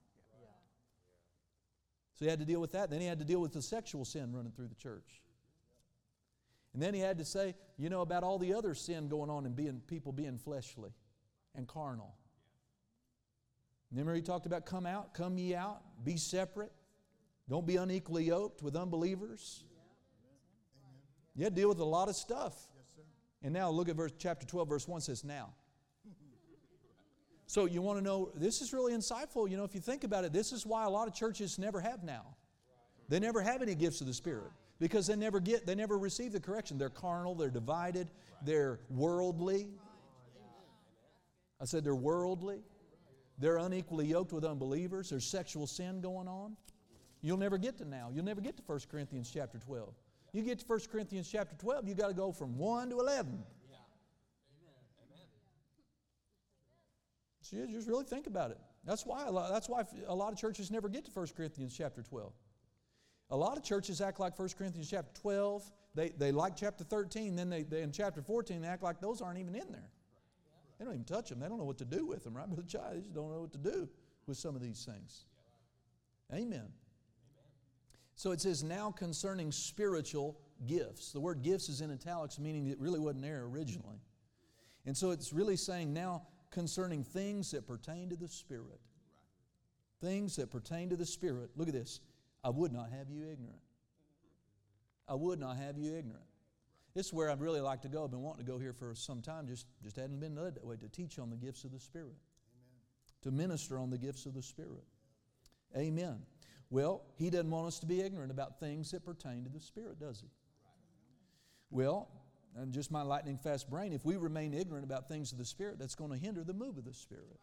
So he had to deal with that. Then he had to deal with the sexual sin running through the church. And then he had to say, you know, about all the other sin going on and people being fleshly and carnal. Remember he talked about come ye out, be separate. Don't be unequally yoked with unbelievers. You had to deal with a lot of stuff. And now look at chapter 12, verse 1 says, now. So you want to know, this is really insightful. You know, if you think about it, this is why a lot of churches never have now. They never have any gifts of the Spirit because they never receive the correction. They're carnal, they're divided, they're worldly. I said they're worldly. They're unequally yoked with unbelievers. There's sexual sin going on. You'll never get to now. You'll never get to 1 Corinthians chapter 12. You get to 1 Corinthians chapter 12, you've got to go from 1 to 11. So you just really think about it. That's why a lot of churches never get to 1 Corinthians chapter 12. A lot of churches act like 1 Corinthians chapter 12. They like chapter 13. Then they in chapter 14, they act like those aren't even in there. They don't even touch them. They don't know what to do with them, right? Brother Chai, they just don't know what to do with some of these things. Amen. So it says, now concerning spiritual gifts. The word gifts is in italics, meaning it really wasn't there originally. And so it's really saying now concerning things that pertain to the Spirit. Things that pertain to the Spirit. Look at this. I would not have you ignorant. I would not have you ignorant. This is where I'd really like to go. I've been wanting to go here for some time, just hadn't been led that way, to teach on the gifts of the Spirit. Amen. To minister on the gifts of the Spirit. Amen. Well, He doesn't want us to be ignorant about things that pertain to the Spirit, does He? Well, and just my lightning fast brain, if we remain ignorant about things of the Spirit, that's going to hinder the move of the Spirit.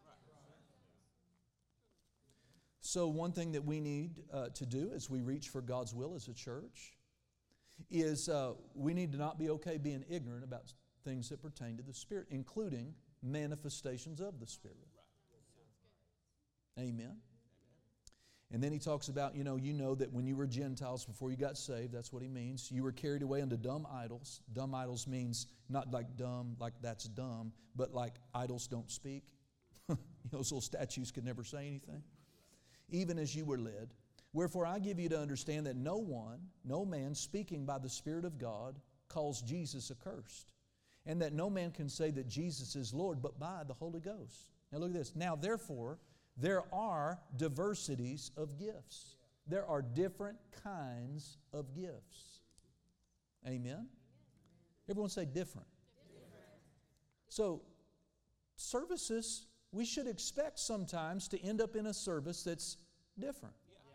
So one thing that we need to do as we reach for God's will as a church is we need to not be okay being ignorant about things that pertain to the Spirit, including manifestations of the Spirit. Amen. And then he talks about, you know that when you were Gentiles before you got saved, that's what he means. You were carried away unto dumb idols. Dumb idols means not like dumb, like that's dumb, but like idols don't speak. Those little statues could never say anything. Even as you were led. Wherefore I give you to understand that no man speaking by the Spirit of God calls Jesus accursed. And that no man can say that Jesus is Lord but by the Holy Ghost. Now look at this. Now therefore, there are diversities of gifts. There are different kinds of gifts. Amen? Everyone say different. So, services, we should expect sometimes to end up in a service that's different.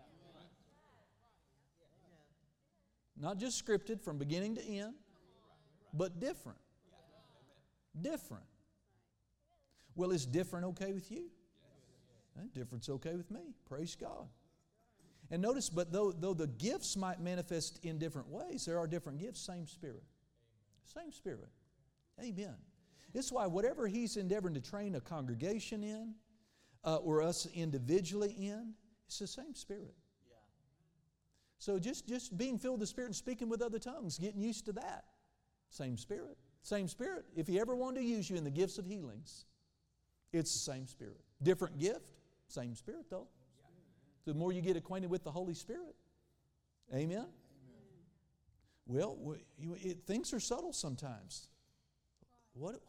Not just scripted from beginning to end, but different. Different. Well, is different okay with you? Different's okay with me. Praise God. And notice, but though the gifts might manifest in different ways, there are different gifts, same Spirit. Same Spirit. Amen. This is why whatever He's endeavoring to train a congregation in, or us individually in, it's the same Spirit. So just being filled with the Spirit and speaking with other tongues, getting used to that. Same Spirit. Same Spirit. If He ever wanted to use you in the gifts of healings, it's the same Spirit. Different gift, same Spirit though. The more you get acquainted with the Holy Spirit. Amen? Well, things are subtle sometimes. What?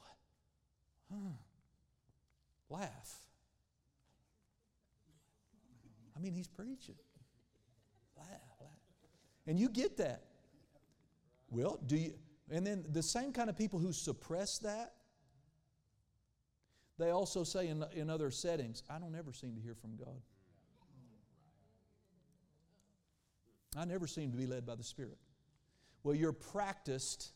Laugh. I mean, he's preaching. Laugh. And you get that. Well, do you? And then the same kind of people who suppress that, they also say in other settings, I don't ever seem to hear from God. I never seem to be led by the Spirit. Well, you're practiced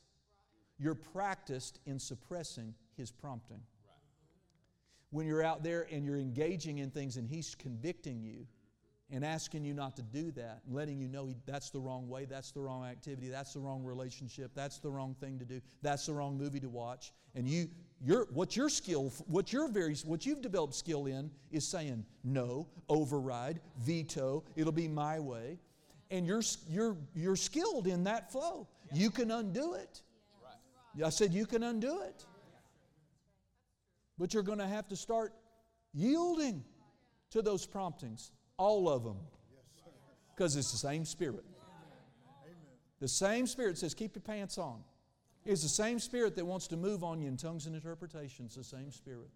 in suppressing His prompting. When you're out there and you're engaging in things and He's convicting you and asking you not to do that, and letting you know that's the wrong way, that's the wrong activity, that's the wrong relationship, that's the wrong thing to do, that's the wrong movie to watch, and what you've developed skill in is saying no, override, veto, it'll be my way. And you're skilled in that flow. You can undo it. I said you can undo it. But you're going to have to start yielding to those promptings. All of them. Because it's the same Spirit. The same Spirit says keep your pants on. It's the same Spirit that wants to move on you in tongues and interpretations. The same Spirit.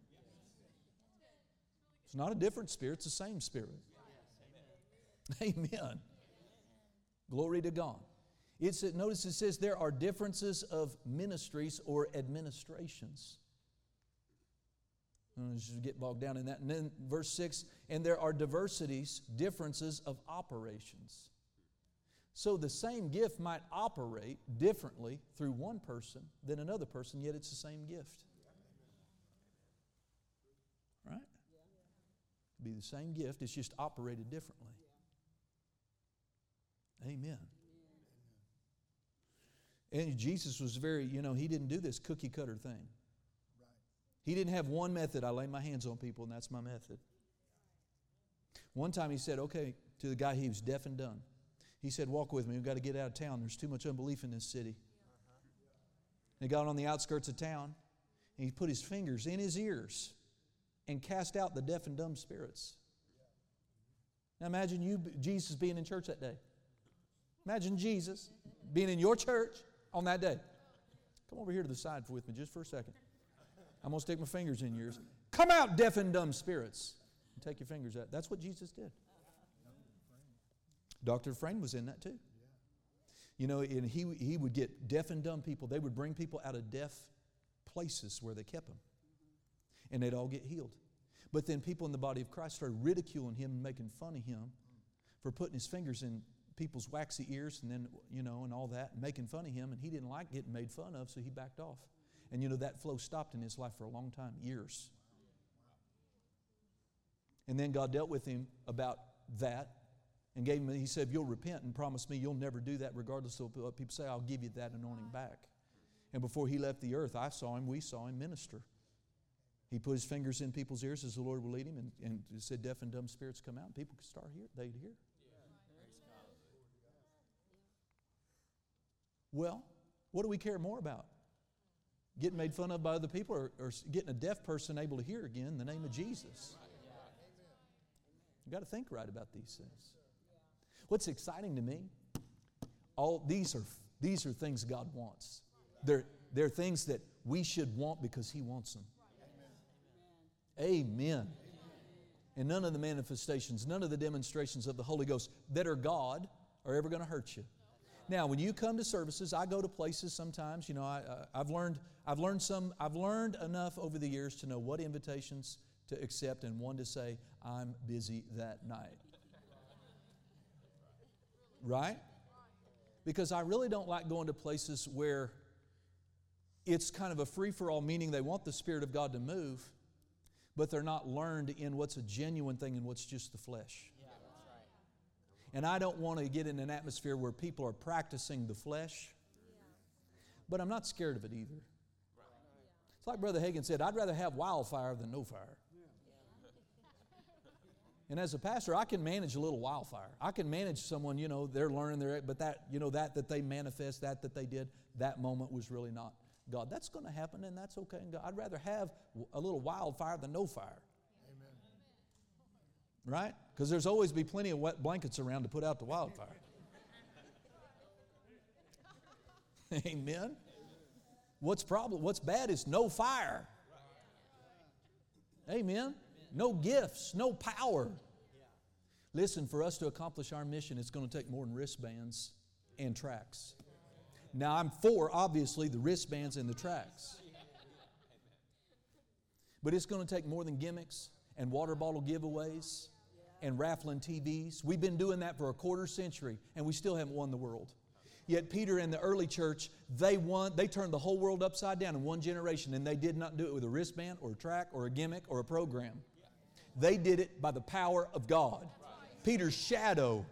It's not a different Spirit. It's the same Spirit. Amen. Glory to God. Notice it says there are differences of ministries or administrations. Let's just get bogged down in that. And then verse 6, and there are differences of operations. So the same gift might operate differently through one person than another person, yet it's the same gift. Right? It'd be the same gift, it's just operated differently. Amen. And Jesus was He didn't do this cookie cutter thing. He didn't have one method. I lay my hands on people and that's my method. One time He said, okay, to the guy, he was deaf and dumb. He said, walk with me. We've got to get out of town. There's too much unbelief in this city. They got on the outskirts of town and He put His fingers in his ears and cast out the deaf and dumb spirits. Now imagine Jesus being in church that day. Imagine Jesus being in your church on that day. Come over here to the side with me just for a second. I'm going to stick my fingers in yours. Come out, deaf and dumb spirits. And take your fingers out. That's what Jesus did. Dr. Frame was in that too. You know, and he would get deaf and dumb people. They would bring people out of deaf places where they kept them. And they'd all get healed. But then people in the body of Christ started ridiculing him and making fun of him for putting his fingers in people's waxy ears and then, you know, and all that, and making fun of him. And he didn't like getting made fun of, so he backed off. And, you know, that flow stopped in his life for a long time, years. And then God dealt with him about that and gave him, he said, if you'll repent and promise me you'll never do that regardless of what people say, I'll give you that anointing back. And before he left the earth, we saw him minister. He put his fingers in people's ears as the Lord would lead him, and said deaf and dumb spirits come out, and people could start hear. They'd hear. Well, what do we care more about? Getting made fun of by other people, or getting a deaf person able to hear again in the name of Jesus? You've got to think right about these things. What's exciting to me, all these are things God wants. They're things that we should want because He wants them. Amen. And none of the manifestations, none of the demonstrations of the Holy Ghost that are God are ever going to hurt you. Now, when you come to services, I go to places sometimes. You know, I've learned enough over the years to know what invitations to accept and one to say, I'm busy that night. Right? Because I really don't like going to places where it's kind of a free-for-all, meaning they want the Spirit of God to move, but they're not learned in what's a genuine thing and what's just the flesh. Yeah, that's right. And I don't want to get in an atmosphere where people are practicing the flesh, but I'm not scared of it either. It's like Brother Hagin said, I'd rather have wildfire than no fire. And as a pastor, I can manage a little wildfire. I can manage someone, you know, they're learning but that, you know, that they manifest, that they did, that moment was really not God. That's going to happen, and that's okay. And I'd rather have a little wildfire than no fire. Amen. Right? Because there's always be plenty of wet blankets around to put out the wildfire. Amen. What's bad is no fire. Amen. No gifts, no power. Listen, for us to accomplish our mission, it's going to take more than wristbands and tracts. Now, I'm for, obviously, the wristbands and the tracts. But it's going to take more than gimmicks and water bottle giveaways and raffling TVs. We've been doing that for a quarter century, and we still haven't won the world. Yet Peter and the early church, they turned the whole world upside down in one generation, and they did not do it with a wristband or a track or a gimmick or a program. They did it by the power of God. Peter's shadow.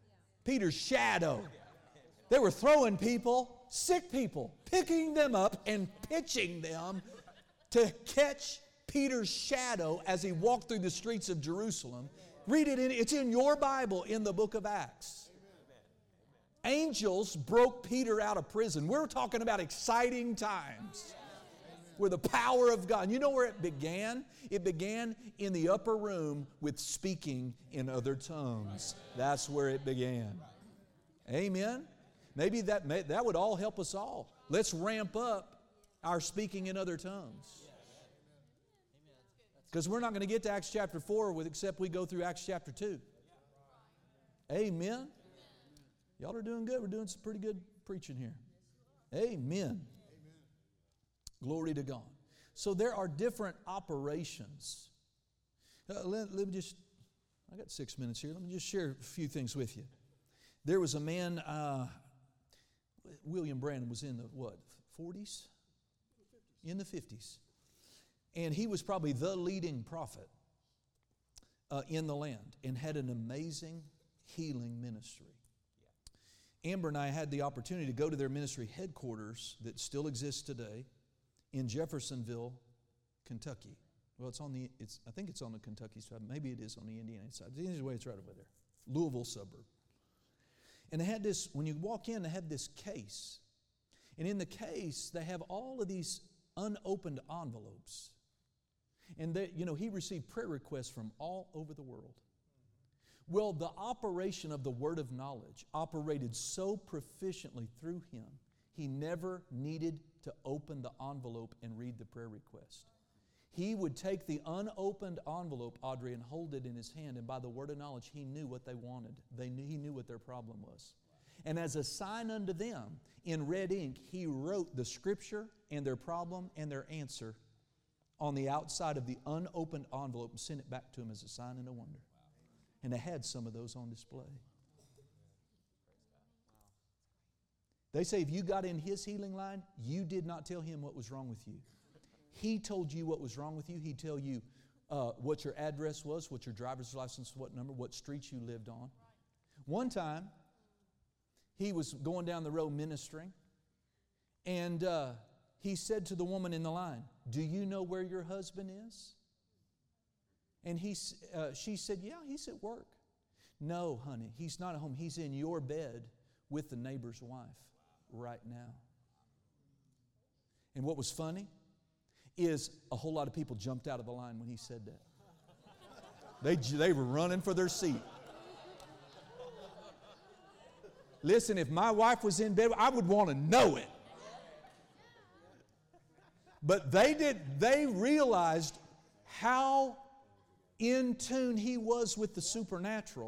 They were throwing people, sick people, picking them up and pitching them to catch Peter's shadow as he walked through the streets of Jerusalem. Read it, it's in your Bible in the book of Acts. Angels broke Peter out of prison. We're talking about exciting times where the power of God. You know where it began? It began in the upper room with speaking in other tongues. That's where it began. Amen? Maybe that would all help us all. Let's ramp up our speaking in other tongues. Because we're not going to get to Acts chapter 4 except we go through Acts chapter 2. Amen? Y'all are doing good. We're doing some pretty good preaching here. Amen. Glory to God. So there are different operations. Let me just, I got 6 minutes here. Let me just share a few things with you. There was a man, William Branham was in the, 40s? In the 50s. And he was probably the leading prophet in the land and had an amazing healing ministry. Amber and I had the opportunity to go to their ministry headquarters that still exists today in Jeffersonville, Kentucky. Well, I think it's on the Kentucky side. Maybe it is on the Indiana side. Anyway, it's right over there. Louisville suburb. And they had this, when you walk in, they had this case. And in the case, they have all of these unopened envelopes. And he received prayer requests from all over the world. Well, the operation of the word of knowledge operated so proficiently through him, he never needed to open the envelope and read the prayer request. He would take the unopened envelope, Audrey, and hold it in his hand, and by the word of knowledge, he knew what they wanted. He knew what their problem was. And as a sign unto them, in red ink, he wrote the Scripture and their problem and their answer on the outside of the unopened envelope and sent it back to them as a sign and a wonder. And they had some of those on display. They say if you got in his healing line, you did not tell him what was wrong with you. He told you what was wrong with you. He'd tell you what your address was, what your driver's license, what number, what street you lived on. One time, he was going down the road ministering, and he said to the woman in the line, "Do you know where your husband is?" And she said, "Yeah, he's at work." "No, honey, he's not at home. He's in your bed with the neighbor's wife right now." And what was funny is a whole lot of people jumped out of the line when he said that. They were running for their seat. Listen, if my wife was in bed, I would want to know it. But they realized how in tune he was with the supernatural.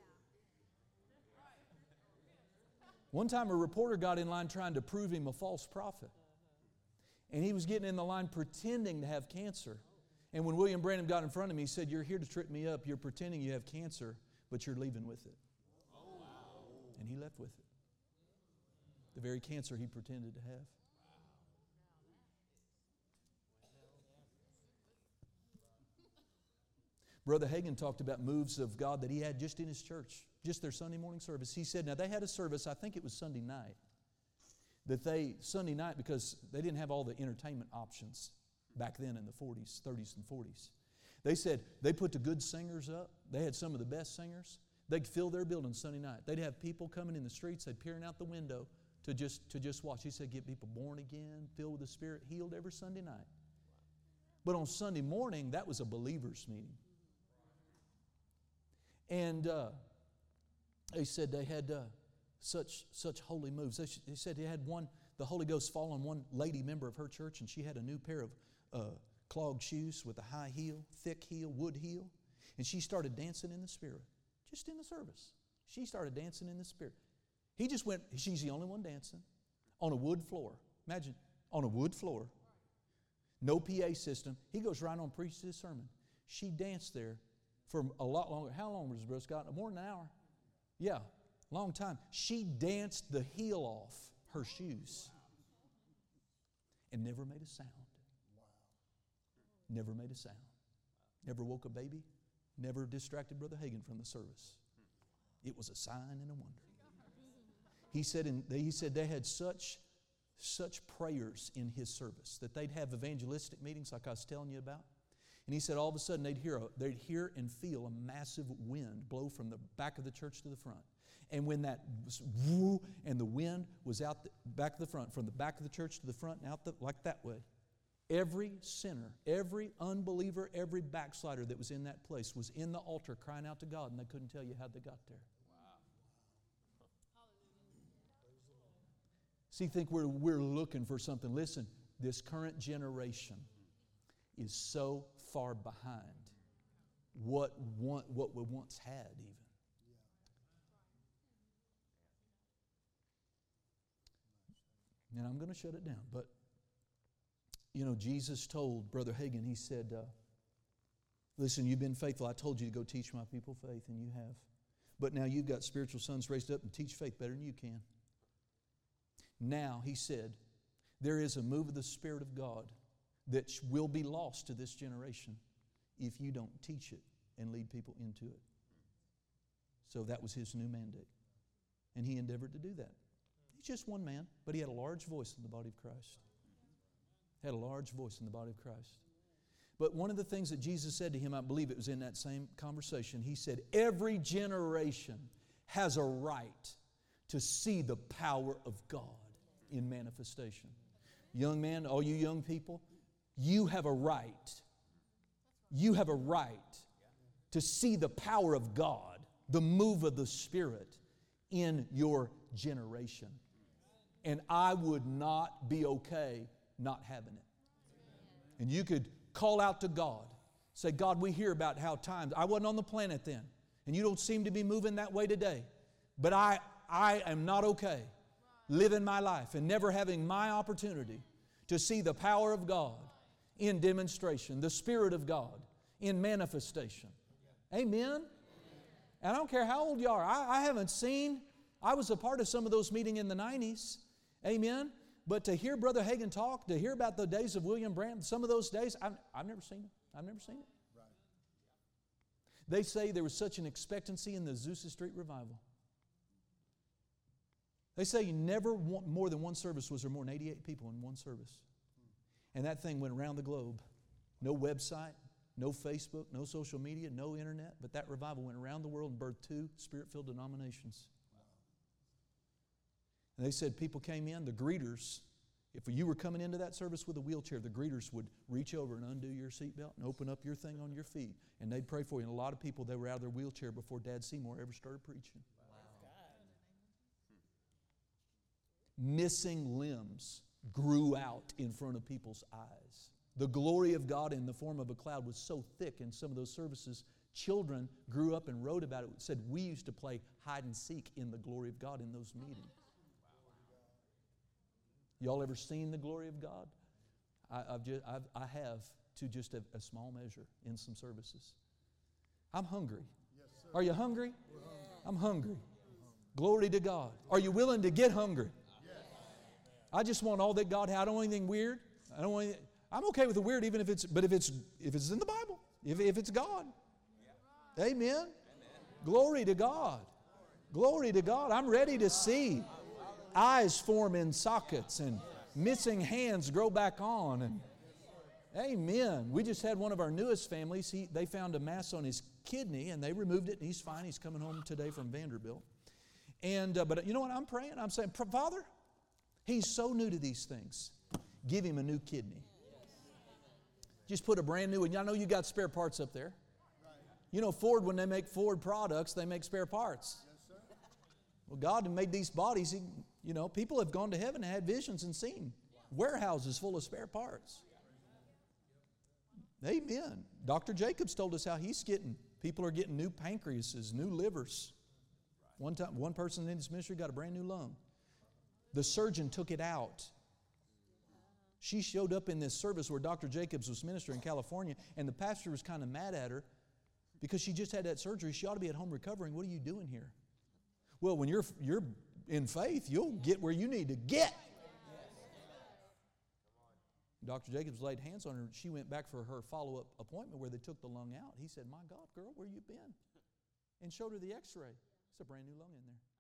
One time a reporter got in line trying to prove him a false prophet. And he was getting in the line pretending to have cancer. And when William Branham got in front of me, he said, "You're here to trip me up. You're pretending you have cancer, but you're leaving with it." And he left with it. The very cancer he pretended to have. Brother Hagin talked about moves of God that he had just in his church, just their Sunday morning service. He said, now they had a service, I think it was Sunday night, Sunday night, because they didn't have all the entertainment options back then in the 40s, 30s and 40s. They said they put the good singers up. They had some of the best singers. They'd fill their building Sunday night. They'd have people coming in the streets. They'd peering out the window to just watch. He said, get people born again, filled with the Spirit, healed every Sunday night. But on Sunday morning, that was a believers' meeting. And they said they had such holy moves. They said they had the Holy Ghost fall on one lady member of her church, and she had a new pair of clogged shoes with a high heel, thick heel, wood heel. And she started dancing in the Spirit, just in the service. She started dancing in the Spirit. He just went, she's the only one dancing, on a wood floor. Imagine, on a wood floor. No PA system. He goes right on, preaches his sermon. She danced there for a lot longer. How long was it, Brother Scott? More than an hour. Yeah, long time. She danced the heel off her shoes and never made a sound. Never made a sound. Never woke a baby. Never distracted Brother Hagin from the service. It was a sign and a wonder. He said they had such prayers in his service that they'd have evangelistic meetings like I was telling you about. And he said all of a sudden they'd hear and feel a massive wind blow from the back of the church to the front. And when that woo, and the wind was out the back of the front, from the back of the church to the front and out like that way, every sinner, every unbeliever, every backslider that was in that place was in the altar crying out to God, and they couldn't tell you how they got there. See, think we're looking for something. Listen, this current generation is so far behind what we once had even. And I'm going to shut it down. But, Jesus told Brother Hagin, he said, listen, you've been faithful. I told you to go teach my people faith, and you have. But now you've got spiritual sons raised up and teach faith better than you can. Now, he said, there is a move of the Spirit of God that will be lost to this generation if you don't teach it and lead people into it. So that was his new mandate. And he endeavored to do that. He's just one man, but he had a large voice in the body of Christ. Had a large voice in the body of Christ. But one of the things that Jesus said to him, I believe it was in that same conversation, he said, every generation has a right to see the power of God in manifestation. Young man, all you young people, you have a right. You have a right to see the power of God, the move of the Spirit in your generation. And I would not be okay not having it. And you could call out to God. Say, God, we hear about how times, I wasn't on the planet then, and you don't seem to be moving that way today. But I am not okay living my life and never having my opportunity to see the power of God in demonstration, the Spirit of God in manifestation. Amen? And I don't care how old you are. I haven't seen, I was a part of some of those meetings in the 90s. Amen? But to hear Brother Hagin talk, to hear about the days of William Branham, some of those days, I've never seen it. I've never seen it. Right. They say there was such an expectancy in the Azusa Street revival. They say never more than one service was there more than 88 people in one service. And that thing went around the globe. No website, no Facebook, no social media, no internet, but that revival went around the world and birthed 2 Spirit-filled denominations. And they said people came in, the greeters, if you were coming into that service with a wheelchair, the greeters would reach over and undo your seatbelt and open up your thing on your feet, and they'd pray for you. And a lot of people, they were out of their wheelchair before Dad Seymour ever started preaching. Missing limbs grew out in front of people's eyes. The glory of God in the form of a cloud was so thick in some of those services, children grew up and wrote about it. Said, we used to play hide and seek in the glory of God in those meetings. Y'all ever seen the glory of God? I have to just a small measure in some services. I'm hungry. Yes, sir. Are you hungry? We're hungry. I'm hungry. Glory to God. Are you willing to get hungry? Yes. I just want all that God has. I don't want anything weird. I'm okay with the weird, even if it's in the Bible, if it's God. Amen. Glory to God. Glory to God. I'm ready to see eyes form in sockets and missing hands grow back on. And amen. We just had one of our newest families. They found a mass on his kidney and they removed it and he's fine. He's coming home today from Vanderbilt. And but you know what I'm praying? I'm saying, Father, he's so new to these things. Give him a new kidney. Just put a brand new one. I know you got spare parts up there. You know Ford, when they make Ford products, they make spare parts. Well, God made these bodies. People have gone to heaven and had visions and seen warehouses full of spare parts. Amen. Dr. Jacobs told us how people are getting new pancreases, new livers. One time, one person in his ministry got a brand new lung. The surgeon took it out. She showed up in this service where Dr. Jacobs was ministering in California, and the pastor was kind of mad at her because she just had that surgery. She ought to be at home recovering. What are you doing here? Well, when you're in faith, you'll get where you need to get. Dr. Jacobs laid hands on her. She went back for her follow-up appointment where they took the lung out. He said, my God, girl, where you been? And showed her the x-ray. It's a brand new lung in there.